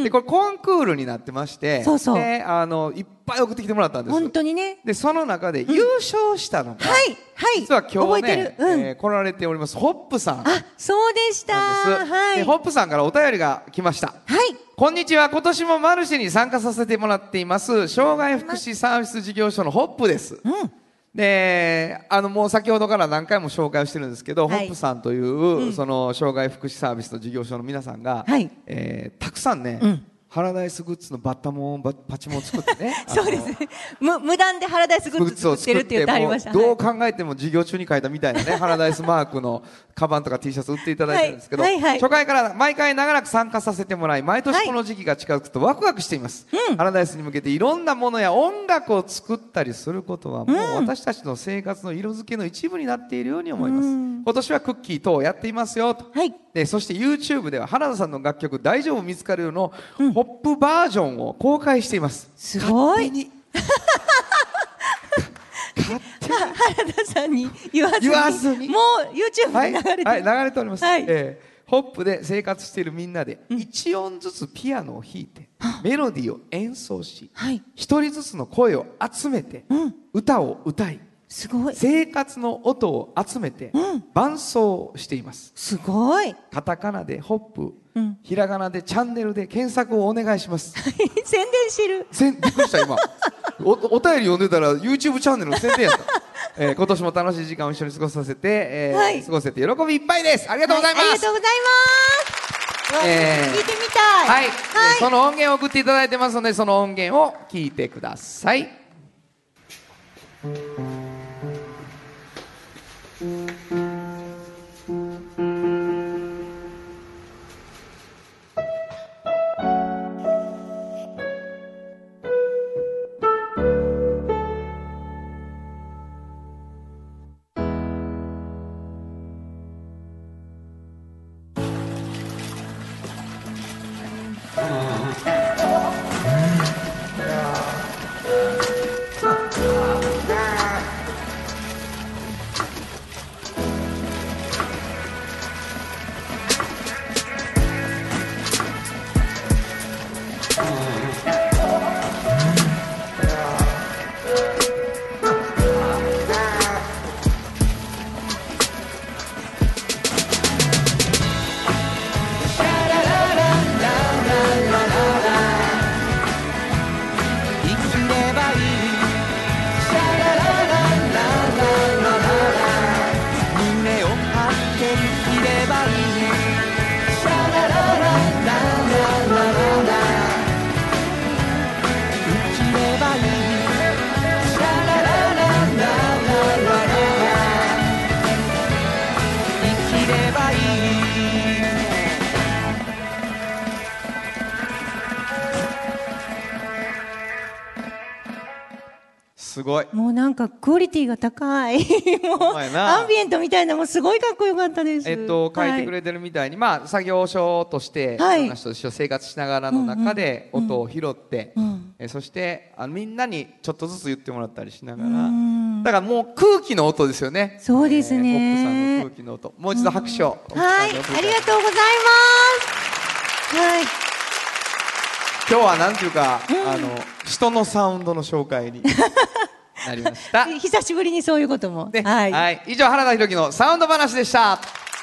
でこれコンクールになってまして、 そうそうであのいっぱい送ってきてもらったんです。 本当にね。 でその中で優勝したのが、 はいはい実は今日覚えてね、 るうんえー来られておりますホップさんなんです。 あ、そうでした。はい。 でホップさんからお便りが来ました。 はい。 こんにちは。今年もマルシェに参加させてもらっています障害福祉サービス事業所のホップです。 うん。 であのもう先ほどから何回も紹介をしてるんですけど、 はいホップさんという、うん、その障害福祉サービスの事業所の皆さんが、はいえー、たくさんね、うんハラダイスグッズのバッタモンバパチモンを作ってねそうですね無無断でハラダイスグッズ作ってるって言ってありました。 どう考えても授業中に書いたみたいなねハラダイスマークのカバンとか T シャツ売っていただいてるんですけど、はいはいはい、初回から毎回長らく参加させてもらい毎年この時期が近づくとワクワクしています、はい、ハラダイスに向けていろんなものや音楽を作ったりすることはもう私たちの生活の色付けの一部になっているように思います。今年はクッキー等をやっていますよと、はい、でそして YouTube では原田さんの楽曲大丈夫見つかるよのホップバージョンを公開しています。 すごい。 勝手に原田さんに言わずに、言わずにもう YouTube に流れてる、 はいはい、流れております、はいえー、ホップで生活しているみんなでいち音ずつピアノを弾いて、うん、メロディーを演奏し、はい、ひとりずつの声を集めて、うん、歌を歌いすごい生活の音を集めて、うん、伴奏しています。 すごい。 カタカナでホップ、うん、ひらがなでチャンネルで検索をお願いします宣伝してるせんびっくりした今お, お便り読んでたら YouTube チャンネルの宣伝やった、えー、今年も楽しい時間を一緒に過ごさせて、えーはい、過ごせて喜びいっぱいです。ありがとうございます、 はい、ありがとうございます、えー、聞いてみたい、 はいはい、その音源を送っていただいてますのでその音源を聞いてください。すごい。 もうなんかクオリティが高いもうアンビエントみたいなもうすごいかっこよかったです。 えっと書いてくれてるみたいに、はい、まあ作業所としていろんな人と一緒生活しながらの中で音を拾って、うんうんえそしてあのみんなにちょっとずつ言ってもらったりしながら、だからもう空気の音ですよね。 そうですね、 えー、ホップさんの空気の音、もう一度拍手を、 うん、はい、ありがとうございます。はい、 今日はなんていうか、うん、あの人のサウンドの紹介になりました久しぶりにそういうことも、 ねはいはい、以上原田裕樹のサウンド話でした。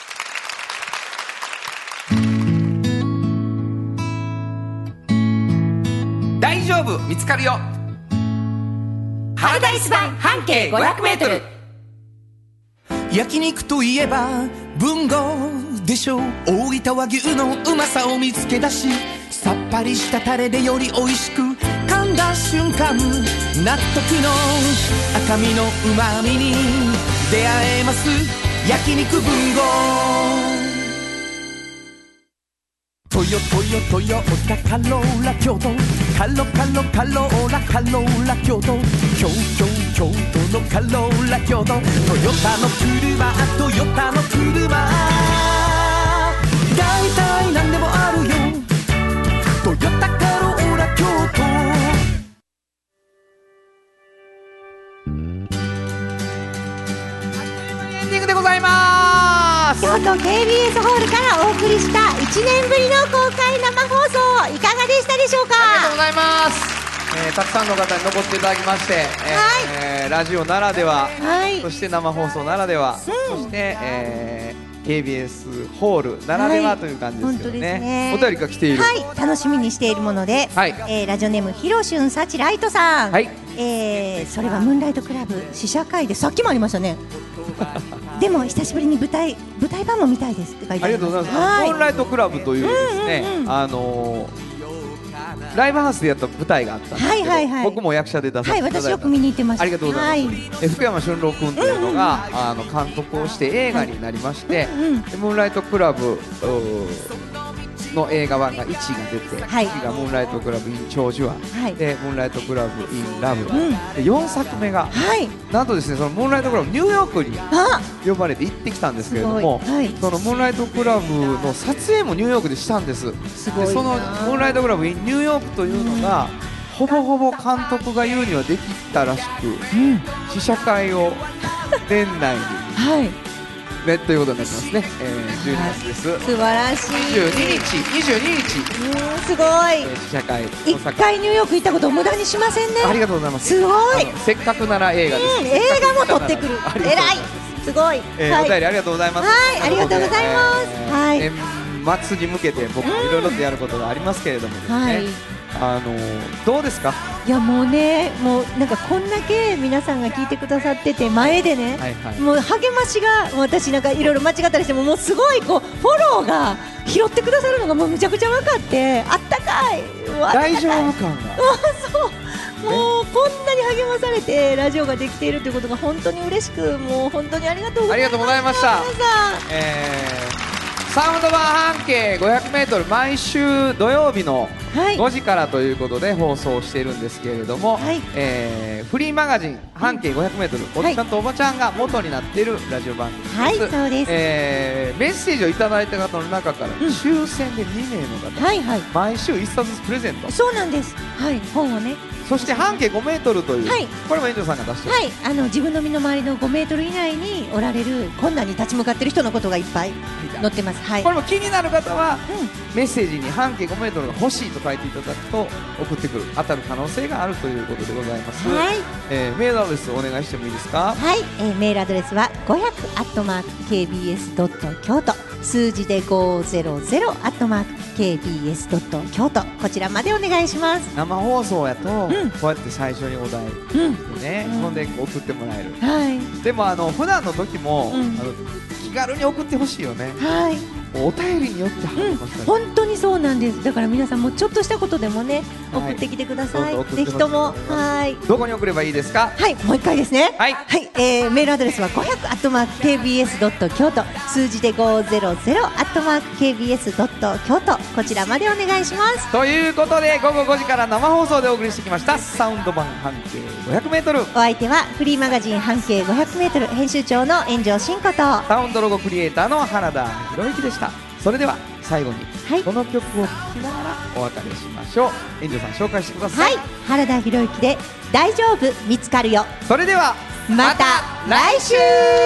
大丈夫見つかるよ原田イス版半径ごひゃくメートル。 焼肉といえば文豪でしょう。大分和牛のうまさを見つけ出し、さっぱりしたタレでより美味しく噛んだ瞬間、納得の赤身のうまみに出会えます。焼肉文豪。トヨトヨトヨタカローラ京都、カロカロカローラカローラ京都、京京京都のカローラ京都、トヨタの車トヨタの車、だいたいなんでもあるよ、トヨタカローラ京都。 エンディングでございます。 やっと京 ケービーエス ホールからお送りしたいちねんぶりの公開生放送いかがでしたでしょうか。 ありがとうございます。えー、たくさんの方に残っていただきまして、えーはい、ラジオならでは、はい、そして生放送ならでは、うん、そして、えー、ケービーエス ホールならではという感じですけどね、はい、ねお便りが来ている、 はい、楽しみにしているもので、はいえー、ラジオネームひろしゅんさちライトさん、はいえー、それはムーンライトクラブ試写会でさっきもありましたねでも久しぶりに舞台舞台版も見たいですって書いてあります。 ありがとうございます、はい、ムーンライトクラブというですね、うんうんうん、あのーライブハウスでやった舞台があったんですけど、はいはいはい、僕も役者で出させていただいた、 はい、私よく見に行ってました。 ありがとうございます、はい、え福山俊郎君というのが、うんうん、あの監督をして映画になりまして、はいうんうん、でムーンライトクラブの映画版がいちが出て、はい、次がムーンライトクラブ in 長寿庵、はい、でムーンライトクラブ in ラブ、うん、でよんさくめが、はい、なんとですねそのムーンライトクラブニューヨークに呼ばれて行ってきたんですけれども、はい、そのムーンライトクラブの撮影もニューヨークでしたんです。すごいな。でそのムーンライトクラブ in ニューヨークというのが、うん、ほぼほぼ監督が言うにはできたらしく、うん、試写会を年内にはいね、ということになってますね、えー、じゅうにがつです。 素晴らしい。 にじゅうににちにじゅうににちうんすごい、えー、試写会一回ニューヨーク行ったことを無駄にしませんね。 ありがとうございます。 すごい。 せっかくなら映画です、 うん、映画も撮ってくるえらいすごい、 えーはい、お便りありがとうございます。 はいありがとうございます、えーはい、 年末に向けて僕もいろいろとやることがありますけれどもですね、はいあのどうですか。 いやもうねもうなんかこんだけ皆さんが聞いてくださってて前でね、はいはい、もう励ましが私なんかいろいろ間違ったりしてももうすごいこうフォローが拾ってくださるのがもうむちゃくちゃ分かってあったかい大丈夫感がそうもうこんなに励まされてラジオができているということが本当に嬉しくもう本当にありがとうございました。 ありがとうございました。皆さん、えー、サウンド版半径 ごひゃくメートル 毎週土曜日のごじからということで放送しているんですけれども、はいえー、フリーマガジン半径 ごひゃくメートル、おじさんとおばちゃんが元になっているラジオ番組です。 はいそうです、 えー、メッセージをいただいた方の中から抽選でにめいの方、うんはいはい、毎週いっさつずつプレゼント。 そうなんです、はい、本をね。 そして半径ごメートルという、はい、これも遠藤さんが出している、 はい、あの自分の身の回りのごメートル以内におられる困難に立ち向かっている人のことがいっぱい載ってます、はい、 これも気になる方は、うん、メッセージに半径ごメートルが欲しいと書いていただくと送ってくる当たる可能性があるということでございます、はいえー、メールアドレスお願いしてもいいですか。 はい、えー、メールアドレスはごひゃくアットマークケービーエスドット京都数字でごひゃくアットマークケービーエスドット京都こちらまでお願いします。 生放送やと、うん、こうやって最初にお題でね、うん、ほんで送ってもらえる、はい、でもあの普段の時も、うん、あの気軽に送ってほしいよね、はい、お便りによって入りました、ねうん、本当にそうなんです。だから皆さんもちょっとしたことでもね、はい、送ってきてください。ぜひともはいどこに送ればいいですか。 はいもう一回ですね。はい、はいえー、メールアドレスはごひゃくアットマークケービーエスドット京都数字でごひゃくアットマークケービーエスドット京都こちらまでお願いします。 ということでごごごじから生放送でお送りしてきましたサウンド版半径ごひゃくメートル。 お相手はフリーマガジン半径ごひゃくメートル編集長の炎上真子とサウンドロゴクリエイターの原田博之でした。それでは最後に、はい、この曲を聴きながらお別れしましょう。炎上さん紹介してください。 はい原田博之で大丈夫見つかるよ。 それではまた来週。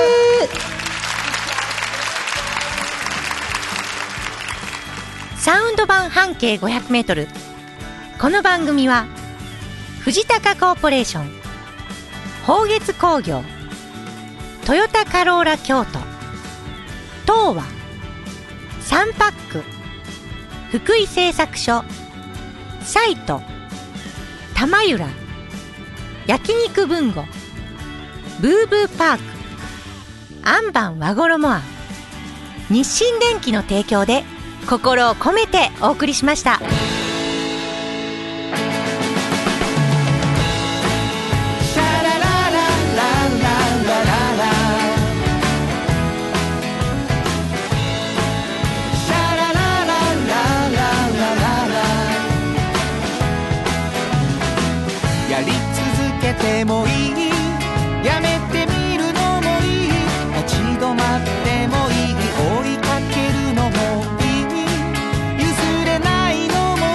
サウンド版半径ごひゃくメートル。この番組は藤高コーポレーション、宝月工業、トヨタカローラ京都、東和、サンパック、福井製作所、サイト、玉浦、焼肉文吾、ブーブーパーク、アンバン和衣庵、日清電機の提供で心を込めてお送りしました。 やり続けてもいい、やめてみるのもいい、立ち止まってもいい、追いかけるのもいい、譲れないのも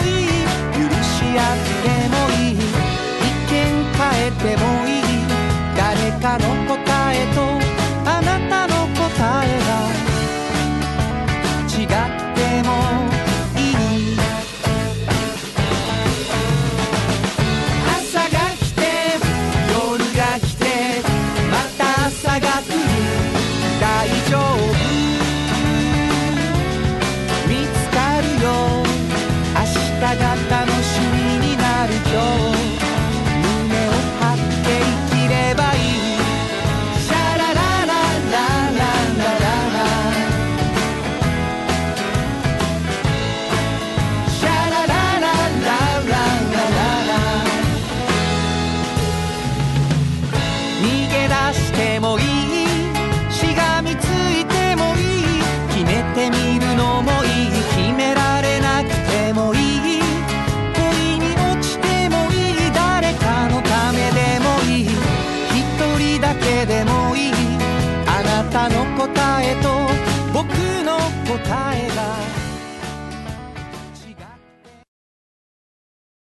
答えが